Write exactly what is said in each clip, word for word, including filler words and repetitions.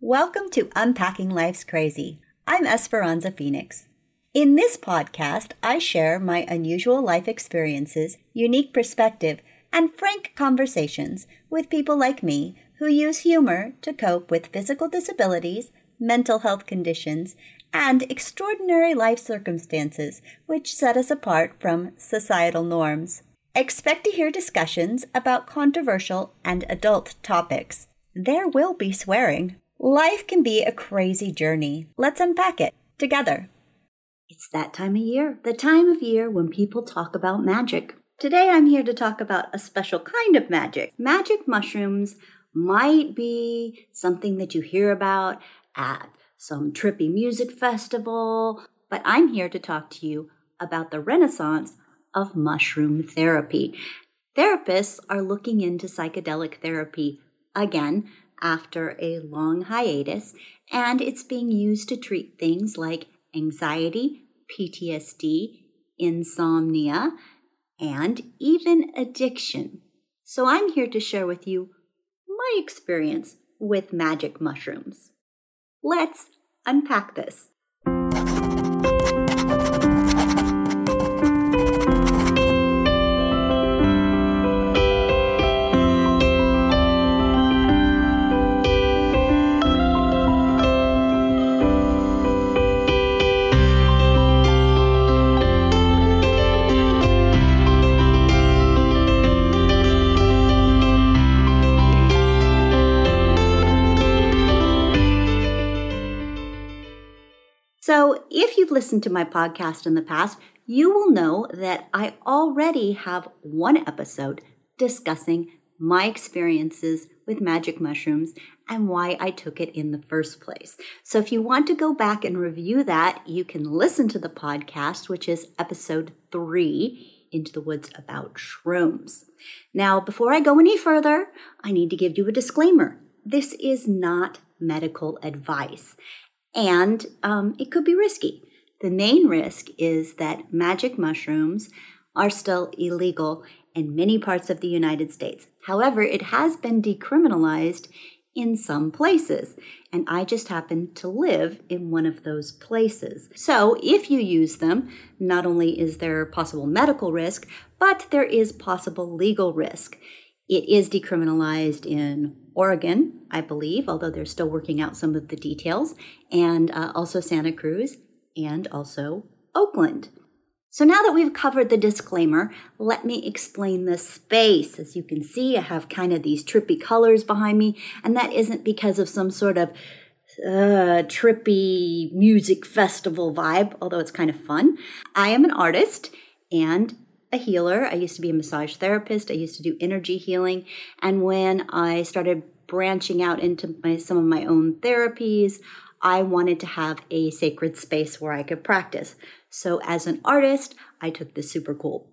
Welcome to Unpacking Life's Crazy. I'm Esperanza Phoenix. In this podcast, I share my unusual life experiences, unique perspective, and frank conversations with people like me who use humor to cope with physical disabilities, mental health conditions, and extraordinary life circumstances which set us apart from societal norms. Expect to hear discussions about controversial and adult topics. There will be swearing. Life can be a crazy journey. Let's unpack it together. It's that time of year, the time of year when people talk about magic. Today I'm here to talk about a special kind of magic. Magic mushrooms might be something that you hear about at some trippy music festival, but I'm here to talk to you about the renaissance of mushroom therapy. Therapists are looking into psychedelic therapy again after a long hiatus, and it's being used to treat things like anxiety, P T S D, insomnia, and even addiction. So I'm here to share with you my experience with magic mushrooms. Let's unpack this. So if you've listened to my podcast in the past, you will know that I already have one episode discussing my experiences with magic mushrooms and why I took it in the first place. So if you want to go back and review that, you can listen to the podcast, which is episode three, Into the Woods About Shrooms. Now, before I go any further, I need to give you a disclaimer. This is not medical advice. And um, it could be risky. The main risk is that magic mushrooms are still illegal in many parts of the United States. However, it has been decriminalized in some places, and I just happen to live in one of those places. So if you use them, not only is there possible medical risk, but there is possible legal risk. It is decriminalized in Oregon, I believe, although they're still working out some of the details, and uh, also Santa Cruz, and also Oakland. So now that we've covered the disclaimer, let me explain the space. As you can see, I have kind of these trippy colors behind me, and that isn't because of some sort of uh, trippy music festival vibe, although it's kind of fun. I am an artist and a healer. I used to be a massage therapist. I used to do energy healing. And when I started branching out into my, some of my own therapies, I wanted to have a sacred space where I could practice. So as an artist, I took this super cool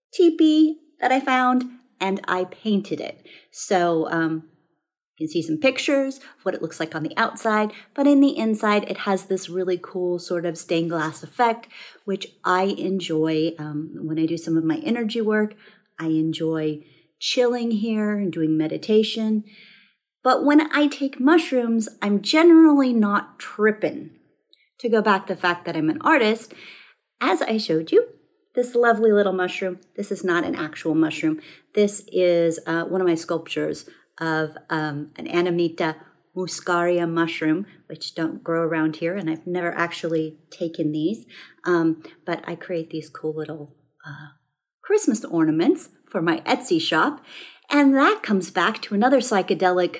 teepee that I found and I painted it. So um, you can see some pictures of what it looks like on the outside, but in the inside, it has this really cool sort of stained glass effect, which I enjoy um, when I do some of my energy work. I enjoy chilling here and doing meditation. But when I take mushrooms, I'm generally not tripping. To go back to the fact that I'm an artist, as I showed you, this lovely little mushroom, this is not an actual mushroom. This is uh, one of my sculptures of um, an Amanita muscaria mushroom, which don't grow around here, and I've never actually taken these. Um, but I create these cool little uh, Christmas ornaments for my Etsy shop, and that comes back to another psychedelic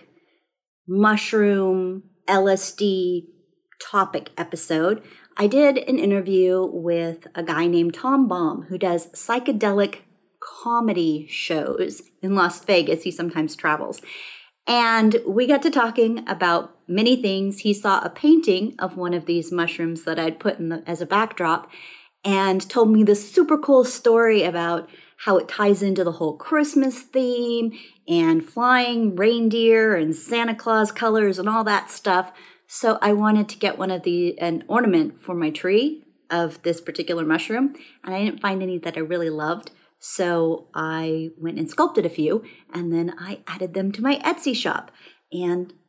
mushroom L S D topic episode. I did an interview with a guy named Tom Baum who does psychedelic comedy shows in Las Vegas. He sometimes travels. And we got to talking about many things. He saw a painting of one of these mushrooms that I'd put in the, as a backdrop and told me this super cool story about how it ties into the whole Christmas theme and flying reindeer and Santa Claus colors and all that stuff. So I wanted to get one of the, an ornament for my tree of this particular mushroom, and I didn't find any that I really loved. So I went and sculpted a few, and then I added them to my Etsy shop. And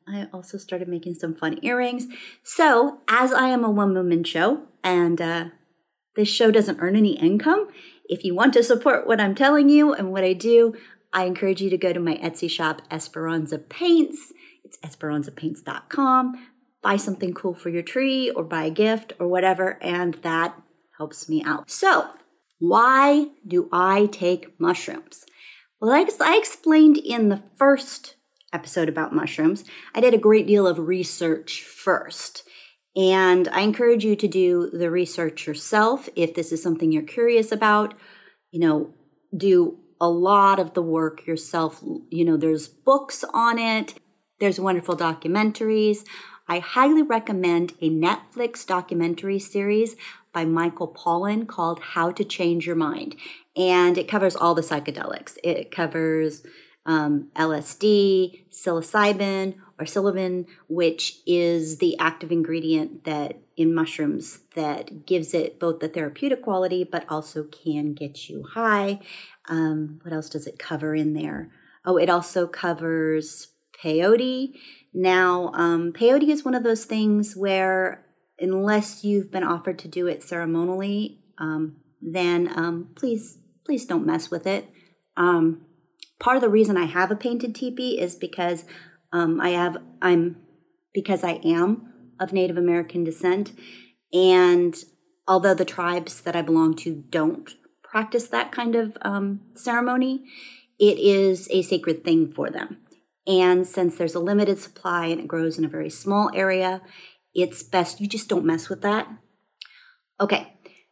I also started making some fun earrings. So as I am a one-woman show and uh, this show doesn't earn any income, if you want to support what I'm telling you and what I do, I encourage you to go to my Etsy shop, Esperanza Paints. It's esperanza paints dot com. Buy something cool for your tree or buy a gift or whatever, and that helps me out. So why do I take mushrooms? Well, like I explained in the first episode about mushrooms, I did a great deal of research first. And I encourage you to do the research yourself if this is something you're curious about. You know, do a lot of the work yourself. You know, there's books on it. There's wonderful documentaries. I highly recommend a Netflix documentary series by Michael Pollan called How to Change Your Mind. And it covers all the psychedelics. It covers um, L S D, psilocybin, or psilocybin, which is the active ingredient that in mushrooms that gives it both the therapeutic quality, but also can get you high. Um, what else does it cover in there? Oh, it also covers peyote. Now, um, peyote is one of those things where unless you've been offered to do it ceremonially, um, then um, please, please don't mess with it. Um, part of the reason I have a painted teepee is because um, I have, I'm, because I am of Native American descent, and although the tribes that I belong to don't practice that kind of um, ceremony, it is a sacred thing for them. And since there's a limited supply and it grows in a very small area, it's best you just don't mess with that. Okay,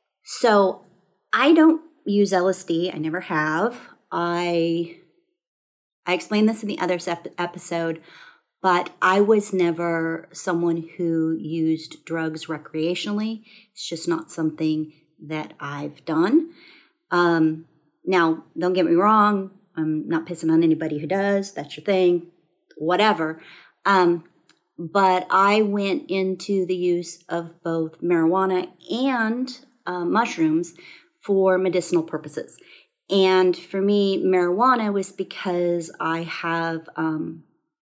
so I don't use L S D. I never have. I I explained this in the other episode, but I was never someone who used drugs recreationally. It's just not something that I've done. Um, now, don't get me wrong. I'm not pissing on anybody who does. That's your thing, whatever. Um, but I went into the use of both marijuana and uh, mushrooms for medicinal purposes. And for me, marijuana was because I have, um,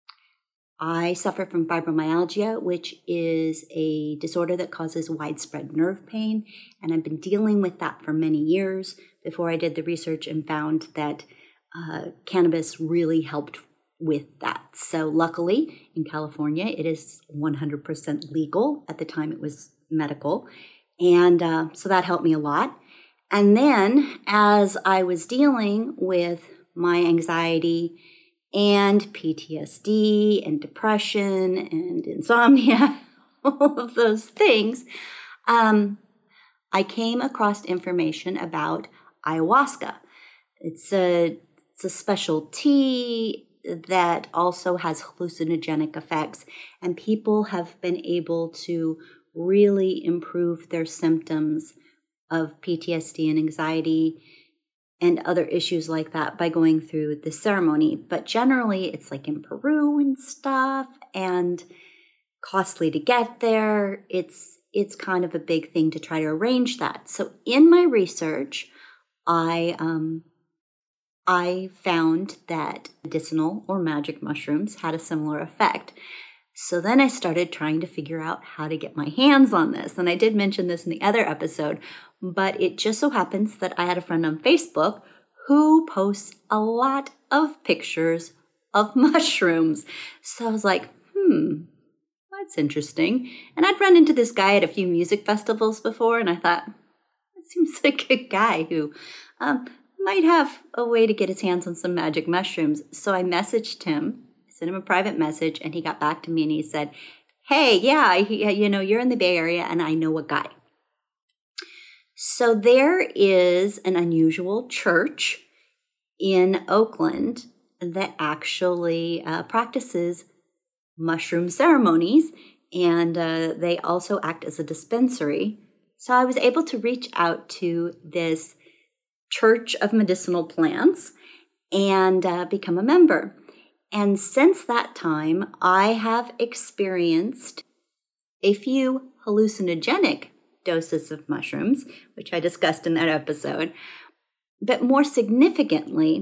I suffer from fibromyalgia, which is a disorder that causes widespread nerve pain. And I've been dealing with that for many years before I did the research and found that uh, cannabis really helped with that. So luckily, in California, it is one hundred percent legal. At the time, it was medical. And uh, so that helped me a lot. And then as I was dealing with my anxiety and P T S D and depression and insomnia, all of those things, um, I came across information about ayahuasca. It's a, it's a special tea that also has hallucinogenic effects, and people have been able to really improve their symptoms of P T S D and anxiety and other issues like that by going through the ceremony. But generally, it's like in Peru and stuff, and costly to get there. It's it's kind of a big thing to try to arrange that. So in my research, I um, I found that medicinal or magic mushrooms had a similar effect. So then I started trying to figure out how to get my hands on this. And I did mention this in the other episode, but it just so happens that I had a friend on Facebook who posts a lot of pictures of mushrooms. So I was like, hmm, that's interesting. And I'd run into this guy at a few music festivals before, and I thought, that seems like a guy who um, might have a way to get his hands on some magic mushrooms. So I messaged him. Sent him a private message, and he got back to me and he said, hey, yeah, he, you know, you're in the Bay Area and I know a guy. So there is an unusual church in Oakland that actually uh, practices mushroom ceremonies, and uh, they also act as a dispensary. So I was able to reach out to this church of medicinal plants and uh, become a member. And since that time, I have experienced a few hallucinogenic doses of mushrooms, which I discussed in that episode. But more significantly,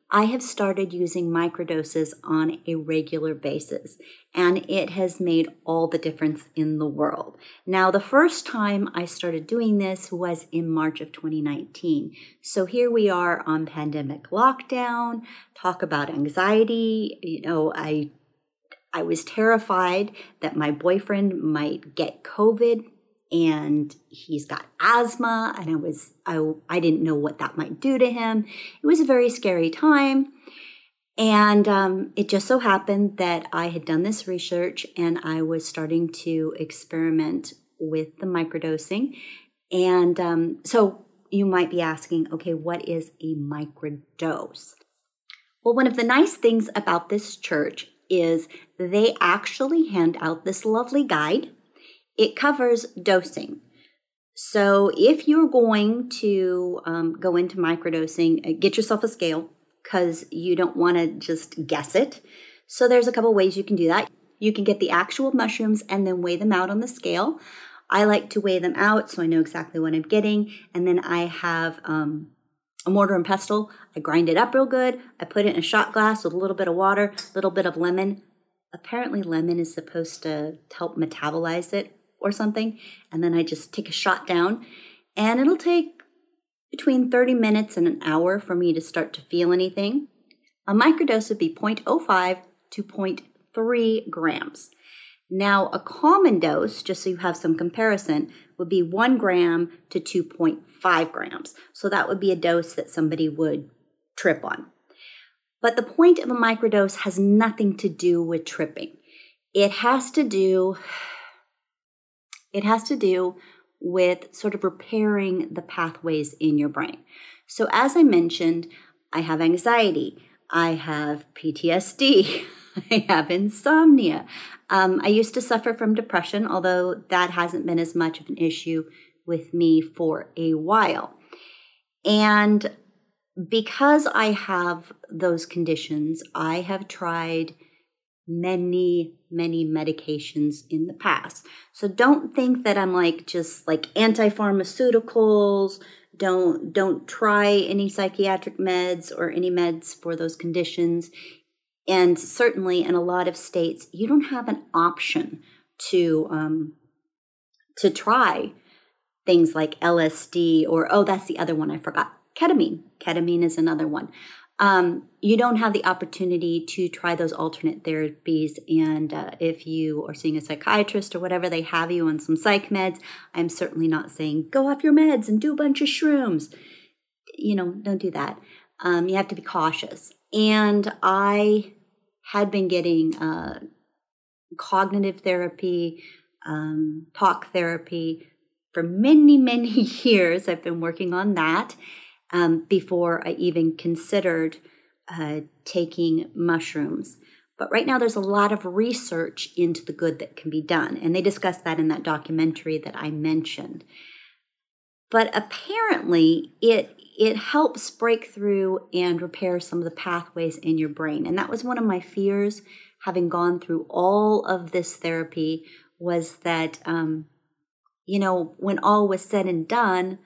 I have started using microdoses on a regular basis, and it has made all the difference in the world. Now, the first time I started doing this was in March of twenty nineteen. So here we are on pandemic lockdown, talk about anxiety. You know, I I was terrified that my boyfriend might get COVID, and he's got asthma, and I was I, I didn't know what that might do to him. It was a very scary time, and um, it just so happened that I had done this research, and I was starting to experiment with the microdosing. And um, so you might be asking, okay, what is a microdose? Well, one of the nice things about this church is they actually hand out this lovely guide. It covers dosing. So if you're going to um, go into microdosing, get yourself a scale because you don't want to just guess it. So there's a couple ways you can do that. You can get the actual mushrooms and then weigh them out on the scale. I like to weigh them out so I know exactly what I'm getting. And then I have um, a mortar and pestle. I grind it up real good. I put it in a shot glass with a little bit of water, a little bit of lemon. Apparently lemon is supposed to help metabolize it or something, and then I just take a shot down, and it'll take between thirty minutes and an hour for me to start to feel anything. A microdose would be zero point zero five to zero point three grams. Now, a common dose, just so you have some comparison, would be one gram to two point five grams. So that would be a dose that somebody would trip on. But the point of a microdose has nothing to do with tripping. It has to do It has to do with sort of repairing the pathways in your brain. So as I mentioned, I have anxiety, I have P T S D, I have insomnia. Um, I used to suffer from depression, although that hasn't been as much of an issue with me for a while. And because I have those conditions, I have tried many, many medications in the past. So don't think that I'm like just like anti-pharmaceuticals. Don't, don't try any psychiatric meds or any meds for those conditions. And certainly in a lot of states, you don't have an option to, um, to try things like L S D or, oh, that's the other one I forgot. Ketamine. Ketamine is another one. Um, you don't have the opportunity to try those alternate therapies. And uh, if you are seeing a psychiatrist or whatever, they have you on some psych meds. I'm certainly not saying go off your meds and do a bunch of shrooms. You know, don't do that. Um, you have to be cautious. And I had been getting uh, cognitive therapy, um, talk therapy for many, many years. I've been working on that. Um, before I even considered uh, taking mushrooms. But right now there's a lot of research into the good that can be done. And they discussed that in that documentary that I mentioned. But apparently it it helps break through and repair some of the pathways in your brain. And that was one of my fears, having gone through all of this therapy, was that, um, you know, when all was said and done,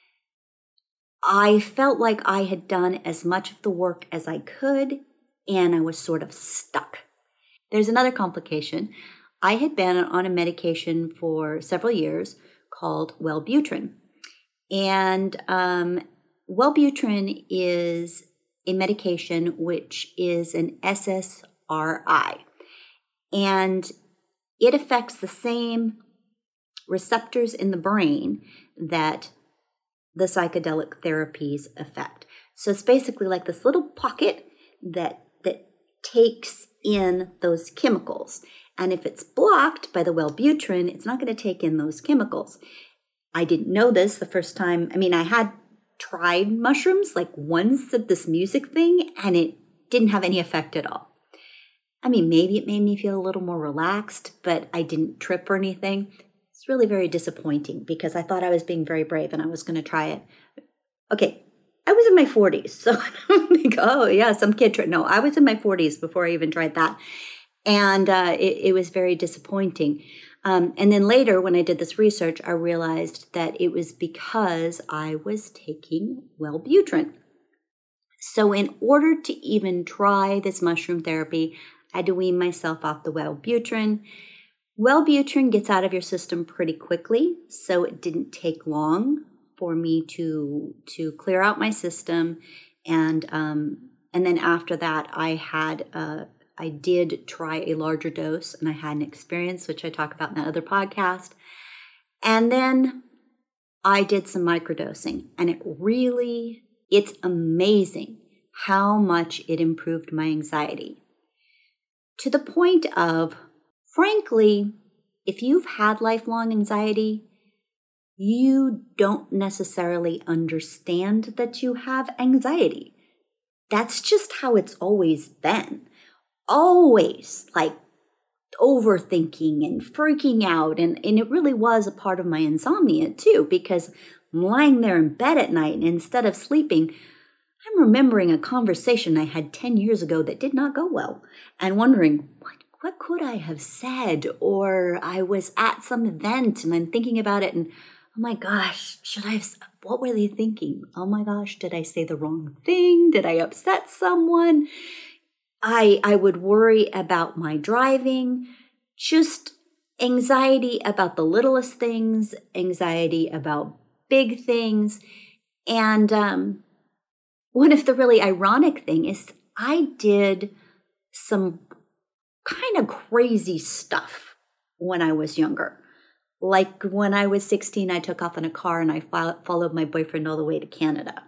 I felt like I had done as much of the work as I could, and I was sort of stuck. There's another complication. I had been on a medication for several years called Wellbutrin. And um, Wellbutrin is a medication which is an S S R I. And it affects the same receptors in the brain that the psychedelic therapies affect. So it's basically like this little pocket that that takes in those chemicals. And if it's blocked by the Wellbutrin, it's not going to take in those chemicals. I didn't know this the first time. I mean, I had tried mushrooms like once at this music thing, and it didn't have any effect at all. I mean, maybe it made me feel a little more relaxed, but I didn't trip or anything. It's really very disappointing because I thought I was being very brave and I was going to try it. Okay, I was in my forties, so I don't think, oh yeah, some kid tried. No, I was in my forties before I even tried that. And uh, it, it was very disappointing. Um, and then later, when I did this research, I realized that it was because I was taking Wellbutrin. So in order to even try this mushroom therapy, I had to wean myself off the Wellbutrin. Wellbutrin gets out of your system pretty quickly, so it didn't take long for me to to clear out my system. And um, and then after that, I had uh, I did try a larger dose, and I had an experience, which I talk about in that other podcast. And then I did some microdosing, and it really, it's amazing how much it improved my anxiety. To the point of, frankly, if you've had lifelong anxiety, you don't necessarily understand that you have anxiety. That's just how it's always been. Always, like, overthinking and freaking out. And, and it really was a part of my insomnia, too, because I'm lying there in bed at night, and instead of sleeping, I'm remembering a conversation I had ten years ago that did not go well, and wondering, what what could I have said? Or I was at some event, and I'm thinking about it, and oh my gosh, should I have, what were they thinking? Oh my gosh, did I say the wrong thing? Did I upset someone? I I would worry about my driving, just anxiety about the littlest things, anxiety about big things. And um, one of the really ironic thing is I did some kind of crazy stuff when I was younger. Like when I was sixteen, I took off in a car and I fo- followed my boyfriend all the way to Canada.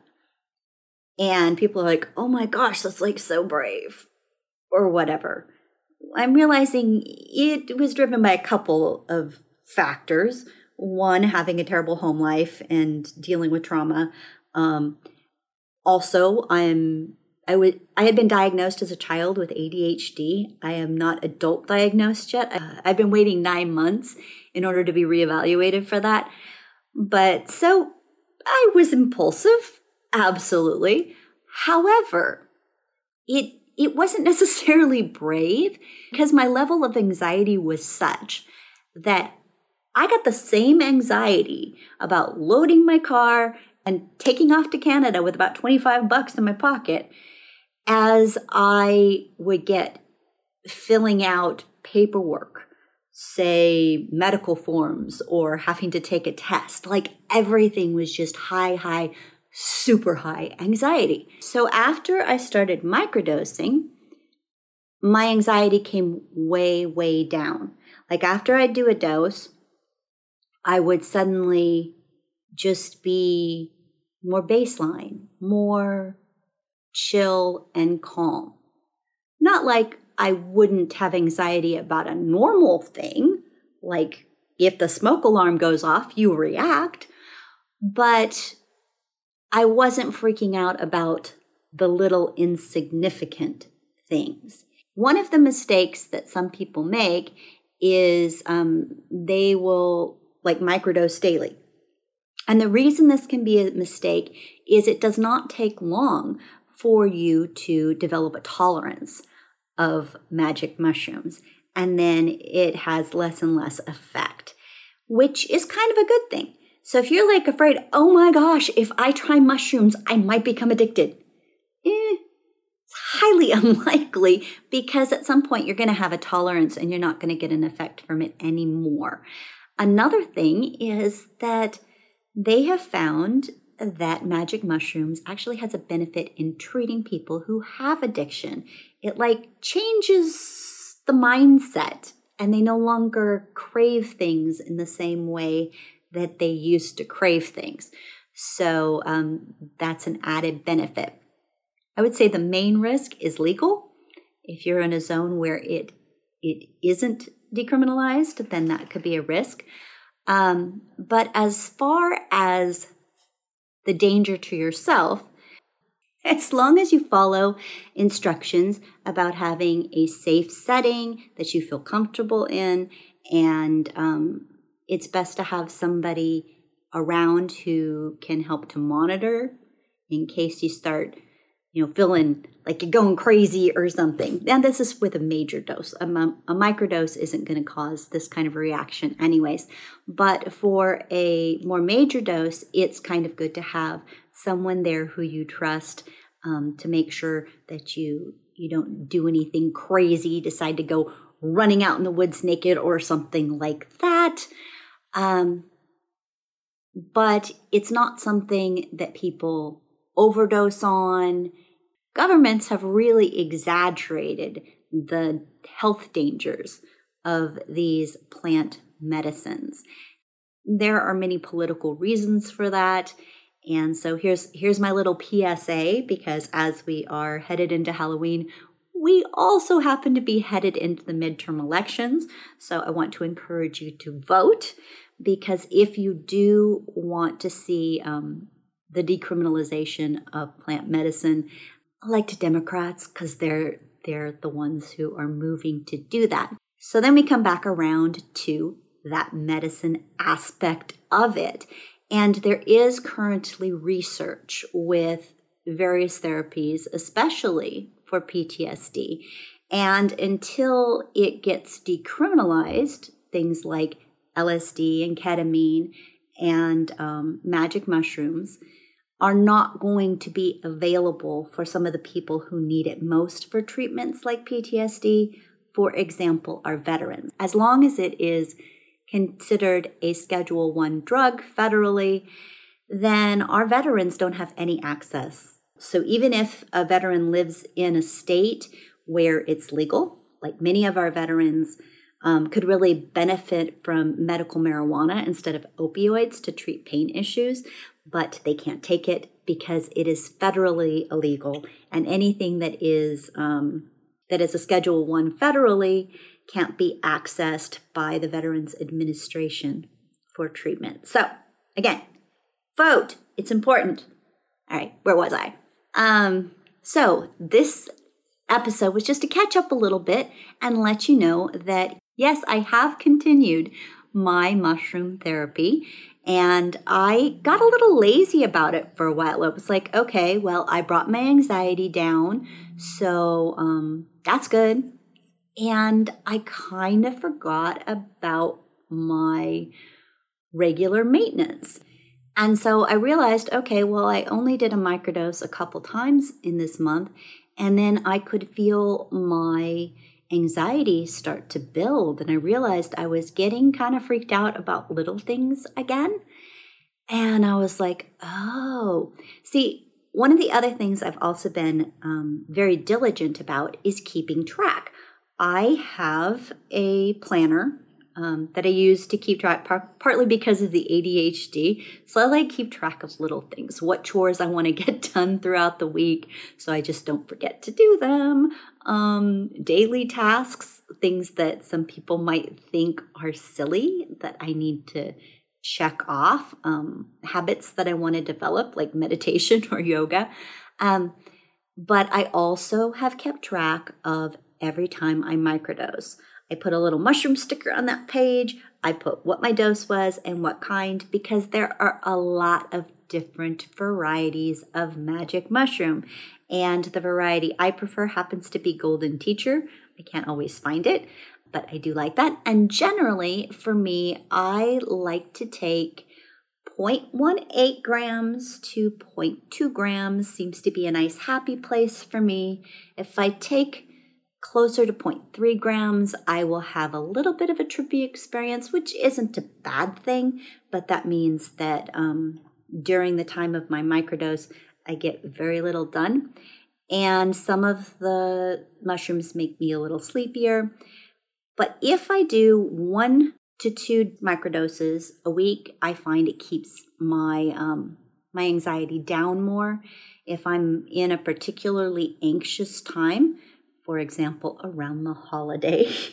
And people are like, oh my gosh, that's like so brave, or whatever. I'm realizing it was driven by a couple of factors. One, having a terrible home life and dealing with trauma. Um, also, I'm I would I had been diagnosed as a child with A D H D. I am not adult diagnosed yet. Uh, I've been waiting nine months in order to be reevaluated for that. But so I was impulsive, absolutely. However, it it wasn't necessarily brave, because my level of anxiety was such that I got the same anxiety about loading my car and taking off to Canada with about twenty-five bucks in my pocket as I would get filling out paperwork, say medical forms, or having to take a test. Like everything was just high, high, super high anxiety. So after I started microdosing, my anxiety came way, way down. Like after I'd do a dose, I would suddenly just be more baseline, more chill and calm. Not like I wouldn't have anxiety about a normal thing, like if the smoke alarm goes off, you react, but I wasn't freaking out about the little insignificant things. One of the mistakes that some people make is um, they will like microdose daily. And the reason this can be a mistake is it does not take long for you to develop a tolerance of magic mushrooms. And then it has less and less effect, which is kind of a good thing. So if you're like afraid, oh my gosh, if I try mushrooms, I might become addicted. Eh, it's highly unlikely, because at some point you're going to have a tolerance and you're not going to get an effect from it anymore. Another thing is that they have found that magic mushrooms actually has a benefit in treating people who have addiction. It like changes the mindset, and they no longer crave things in the same way that they used to crave things. So um, that's an added benefit. I would say the main risk is legal. If you're in a zone where it it isn't decriminalized, then that could be a risk. Um, but as far as the danger to yourself, as long as you follow instructions about having a safe setting that you feel comfortable in, and um, it's best to have somebody around who can help to monitor in case you start, you know, feeling like you're going crazy or something. And this is with a major dose. A, a microdose isn't going to cause this kind of reaction anyways. But for a more major dose, it's kind of good to have someone there who you trust um, to make sure that you you don't do anything crazy, decide to go running out in the woods naked or something like that. Um, but it's not something that people overdose on. Governments have really exaggerated the health dangers of these plant medicines. There are many political reasons for that. And so here's here's my little P S A, because as we are headed into Halloween, we also happen to be headed into the midterm elections. So I want to encourage you to vote, because if you do want to see um, the decriminalization of plant medicine, elect Democrats, because they're they're the ones who are moving to do that. So then we come back around to that medicine aspect of it. And there is currently research with various therapies, especially for P T S D. And until it gets decriminalized, things like L S D and ketamine and um, magic mushrooms are not going to be available for some of the people who need it most for treatments like P T S D. For example, our veterans. As long as it is considered a Schedule One drug federally, then our veterans don't have any access. So even if a veteran lives in a state where it's legal, like many of our veterans um, could really benefit from medical marijuana instead of opioids to treat pain issues, but they can't take it because it is federally illegal, and anything that is um, that is a Schedule One federally can't be accessed by the Veterans Administration for treatment. So, again, vote. It's important. All right, where was I? Um, so, this episode was just to catch up a little bit and let you know that, yes, I have continued my mushroom therapy, and I got a little lazy about it for a while. It was like, okay, well, I brought my anxiety down, so um, that's good. And I kind of forgot about my regular maintenance. And so I realized, okay, well, I only did a microdose a couple times in this month, and then I could feel my anxiety start to build. And I realized I was getting kind of freaked out about little things again. And I was like, oh, see, one of the other things I've also been um, very diligent about is keeping track. I have a planner um, that I use to keep track, par- partly because of the A D H D. So I like keep track of little things, what chores I want to get done throughout the week, so I just don't forget to do them. Um, daily tasks, things that some people might think are silly that I need to check off. Um, habits that I want to develop, like meditation or yoga. Um, but I also have kept track of every time I microdose. I put a little mushroom sticker on that page. I put what my dose was and what kind, because there are a lot of different varieties of magic mushroom. And the variety I prefer happens to be Golden Teacher. I can't always find it, but I do like that. And generally, for me, I like to take zero point one eight grams to zero point two grams. Seems to be a nice happy place for me. If I take closer to zero point three grams, I will have a little bit of a trippy experience, which isn't a bad thing, but that means that um, during the time of my microdose, I get very little done. And some of the mushrooms make me a little sleepier. But if I do one to two microdoses a week, I find it keeps my um, my anxiety down more. If I'm in a particularly anxious time, for example, around the holidays,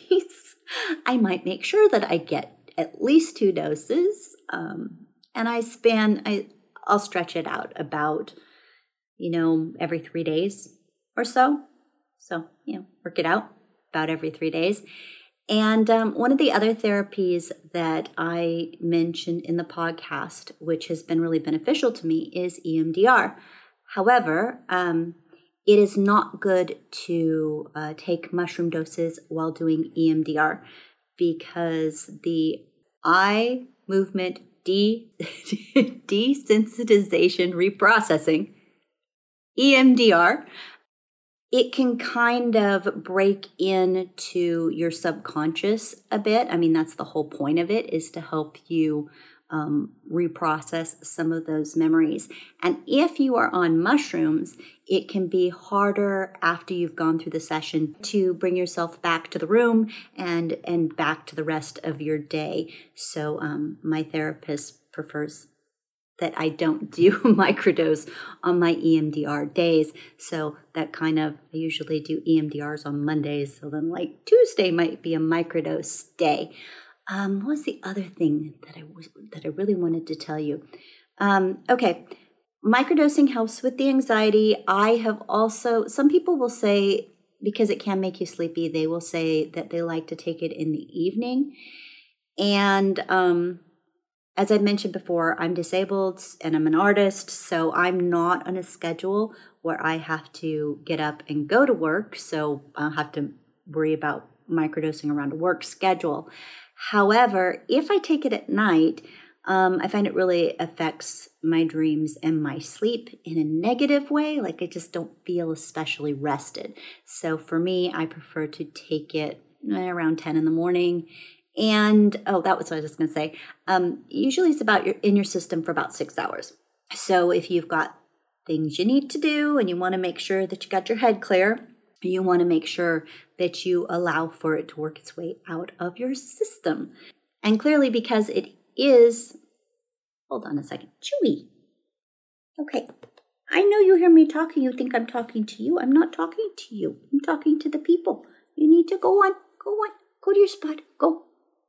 I might make sure that I get at least two doses. Um, and I span, I, I'll stretch it out about, you know, every three days or so. So, you know, work it out about every three days. And um, one of the other therapies that I mentioned in the podcast, which has been really beneficial to me, is E M D R. However, um, it is not good to uh, take mushroom doses while doing E M D R, because the eye movement de- desensitization reprocessing E M D R, it can kind of break into your subconscious a bit. I mean, that's the whole point of it, is to help you um, reprocess some of those memories. And if you are on mushrooms, it can be harder after you've gone through the session to bring yourself back to the room and, and back to the rest of your day. So um, my therapist prefers that I don't do microdose on my E M D R days. So that kind of, I usually do E M D Rs on Mondays. So then like Tuesday might be a microdose day. Um, what was the other thing that I was, that I really wanted to tell you? Um, okay. Microdosing helps with the anxiety. I have also, some people will say, because it can make you sleepy, they will say that they like to take it in the evening. And, um, as I mentioned before, I'm disabled and I'm an artist, so I'm not on a schedule where I have to get up and go to work, so I'll have to worry about microdosing around a work schedule. However, if I take it at night, um, I find it really affects my dreams and my sleep in a negative way, like I just don't feel especially rested. So for me, I prefer to take it around ten in the morning. And, oh, that was what I was going to say. Um, usually it's about your, in your system for about six hours. So if you've got things you need to do and you want to make sure that you got your head clear, you want to make sure that you allow for it to work its way out of your system. And clearly because it is, hold on a second, Chewy. Okay, I know you hear me talking. You think I'm talking to you. I'm not talking to you. I'm talking to the people. You need to go on, go on, go to your spot, go.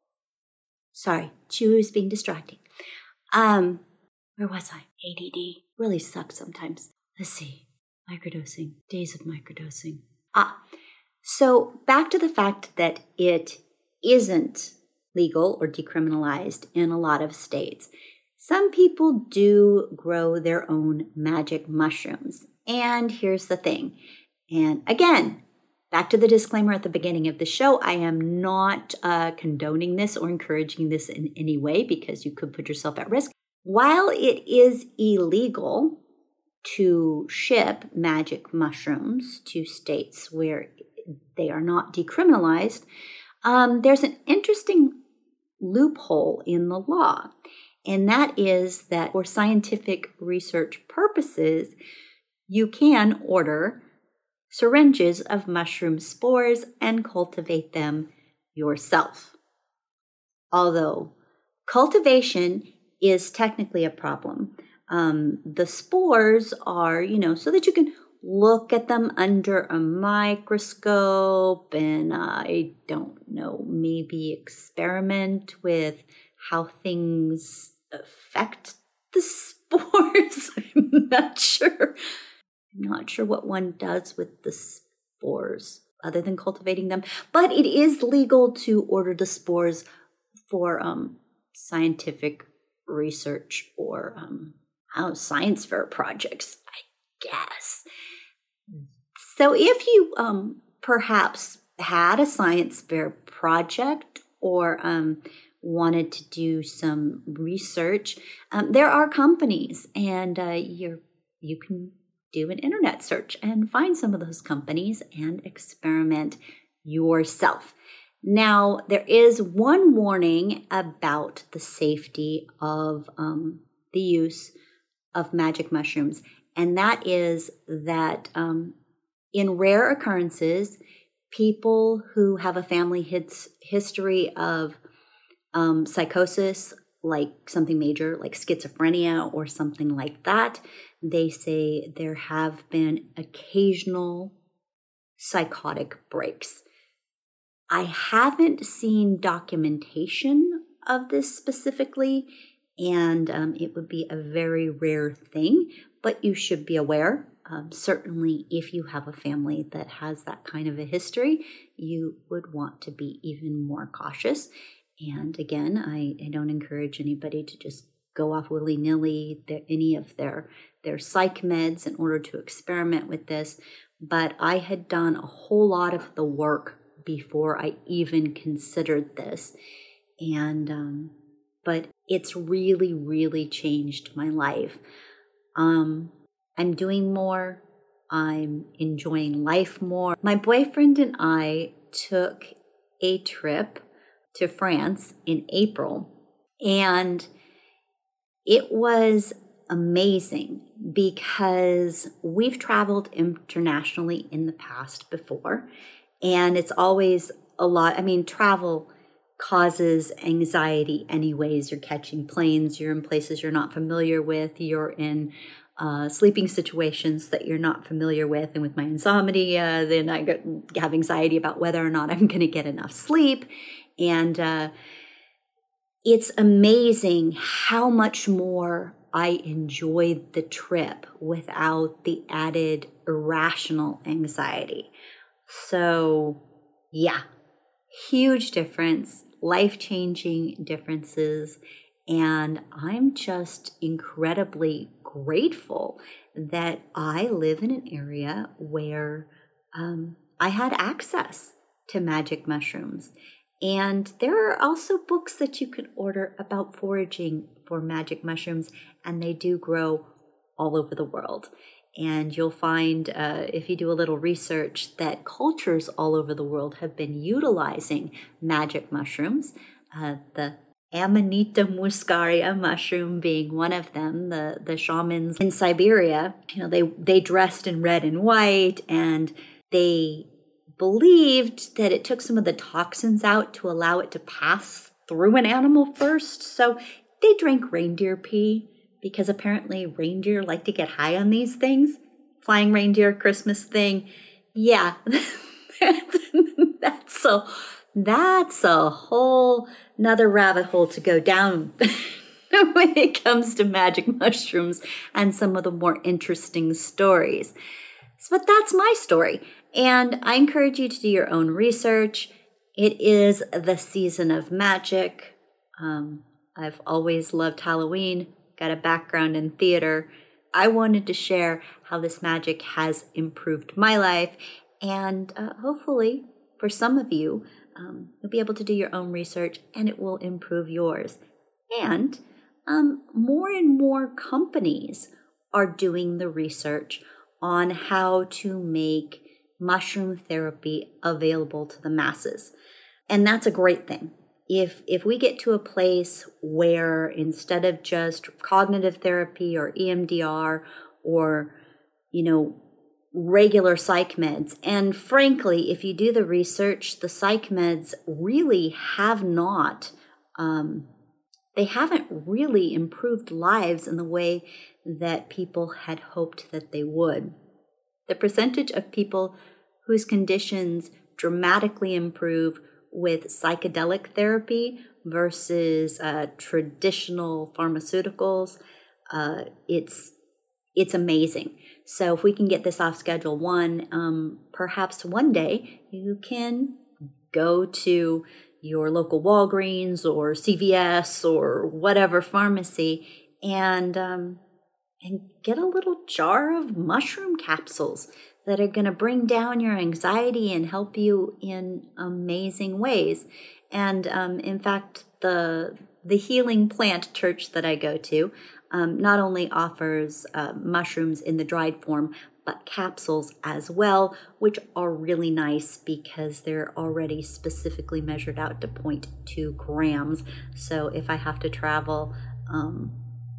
Sorry, Chewy was being distracting. Um, where was I? A D D really sucks sometimes. Let's see. Microdosing. Days of microdosing. Ah, so back to the fact that it isn't legal or decriminalized in a lot of states. Some people do grow their own magic mushrooms. And here's the thing. And again, back to the disclaimer at the beginning of the show, I am not uh, condoning this or encouraging this in any way because you could put yourself at risk. While it is illegal to ship magic mushrooms to states where they are not decriminalized, um, there's an interesting loophole in the law. And that is that for scientific research purposes, you can order syringes of mushroom spores and cultivate them yourself. Although cultivation is technically a problem. Um, the spores are, you know, so that you can look at them under a microscope and uh, I don't know, maybe experiment with how things affect the spores. I'm not sure. I'm not sure what one does with the spores other than cultivating them, but it is legal to order the spores for um, scientific research or um, how science fair projects, I guess. So if you um, perhaps had a science fair project or um, wanted to do some research, um, there are companies, and uh, you're you can do an internet search and find some of those companies and experiment yourself. Now, there is one warning about the safety of um, the use of magic mushrooms, and that is that um, in rare occurrences, people who have a family his- history of um, psychosis, like something major, like schizophrenia or something like that, they say there have been occasional psychotic breaks. I haven't seen documentation of this specifically, and um, it would be a very rare thing, but you should be aware. Um, certainly, if you have a family that has that kind of a history, you would want to be even more cautious. And again, I, I don't encourage anybody to just go off willy-nilly any of their, their psych meds in order to experiment with this. But I had done a whole lot of the work before I even considered this. And, um, but it's really, really changed my life. Um, I'm doing more I'm enjoying life more. My boyfriend and I took a trip to France in April, and it was amazing because we've traveled internationally in the past before, and it's always a lot. I mean, travel causes anxiety anyways. You're catching planes, you're in places you're not familiar with, you're in uh, sleeping situations that you're not familiar with. And with my insomnia, then I get, have anxiety about whether or not I'm going to get enough sleep. And uh, it's amazing how much more I enjoyed the trip without the added irrational anxiety. So, yeah, huge difference, life-changing differences, and I'm just incredibly grateful that I live in an area where um, I had access to magic mushrooms. And there are also books that you can order about foraging for magic mushrooms, and they do grow all over the world. And you'll find, uh, if you do a little research, that cultures all over the world have been utilizing magic mushrooms. Uh, the Amanita muscaria mushroom being one of them. The the shamans in Siberia, you know, they they dressed in red and white, and they believed that it took some of the toxins out to allow it to pass through an animal first. So they drank reindeer pee, because apparently reindeer like to get high on these things. Flying reindeer Christmas thing. Yeah, that's a, that's a whole another rabbit hole to go down when it comes to magic mushrooms and some of the more interesting stories. But that's my story, and I encourage you to do your own research. It is the season of magic. Um, I've always loved Halloween. Got a background in theater. I wanted to share how this magic has improved my life, and uh, hopefully for some of you, um, you'll be able to do your own research and it will improve yours. And um, more and more companies are doing the research on how to make mushroom therapy available to the masses. And that's a great thing. If if we get to a place where instead of just cognitive therapy or E M D R or, you know, regular psych meds, and frankly, if you do the research, the psych meds really have not, um, they haven't really improved lives in the way that people had hoped that they would. The percentage of people whose conditions dramatically improve with psychedelic therapy versus uh, traditional pharmaceuticals, uh, it's it's amazing. So if we can get this off Schedule One, um, perhaps one day you can go to your local Walgreens or C V S or whatever pharmacy and um, and get a little jar of mushroom capsules that are going to bring down your anxiety and help you in amazing ways. And um, in fact, the the Healing Plant Church that I go to um, not only offers uh, mushrooms in the dried form, but capsules as well, which are really nice because they're already specifically measured out to zero point two grams. So if I have to travel, um,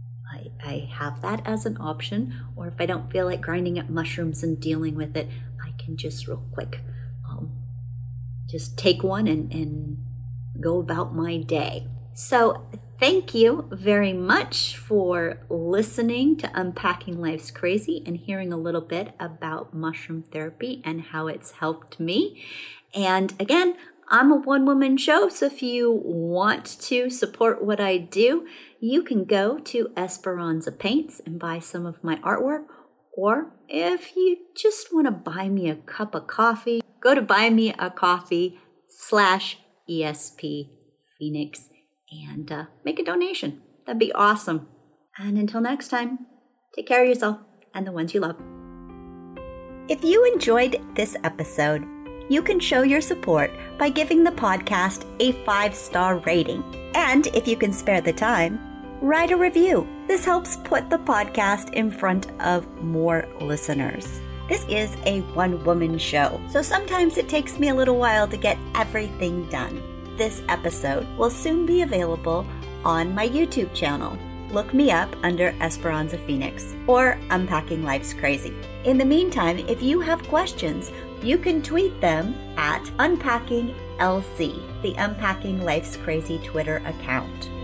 I, I have that as an option, or if I don't feel like grinding up mushrooms and dealing with it, I can just real quick um, just take one and, and go about my day. So thank you very much for listening to Unpacking Life's Crazy and hearing a little bit about mushroom therapy and how it's helped me. And again, I'm a one-woman show, so if you want to support what I do, you can go to Esperanza Paints and buy some of my artwork. Or if you just want to buy me a cup of coffee, go to buymeacoffee slash ESP Phoenix and uh, make a donation. That'd be awesome. And until next time, take care of yourself and the ones you love. If you enjoyed this episode, you can show your support by giving the podcast a five-star rating. And if you can spare the time, write a review. This helps put the podcast in front of more listeners. This is a one-woman show, so sometimes it takes me a little while to get everything done. This episode will soon be available on my YouTube channel. Look me up under Esperanza Phoenix or Unpacking Life's Crazy. In the meantime, if you have questions, you can tweet them at Unpacking L C, the Unpacking Life's Crazy Twitter account.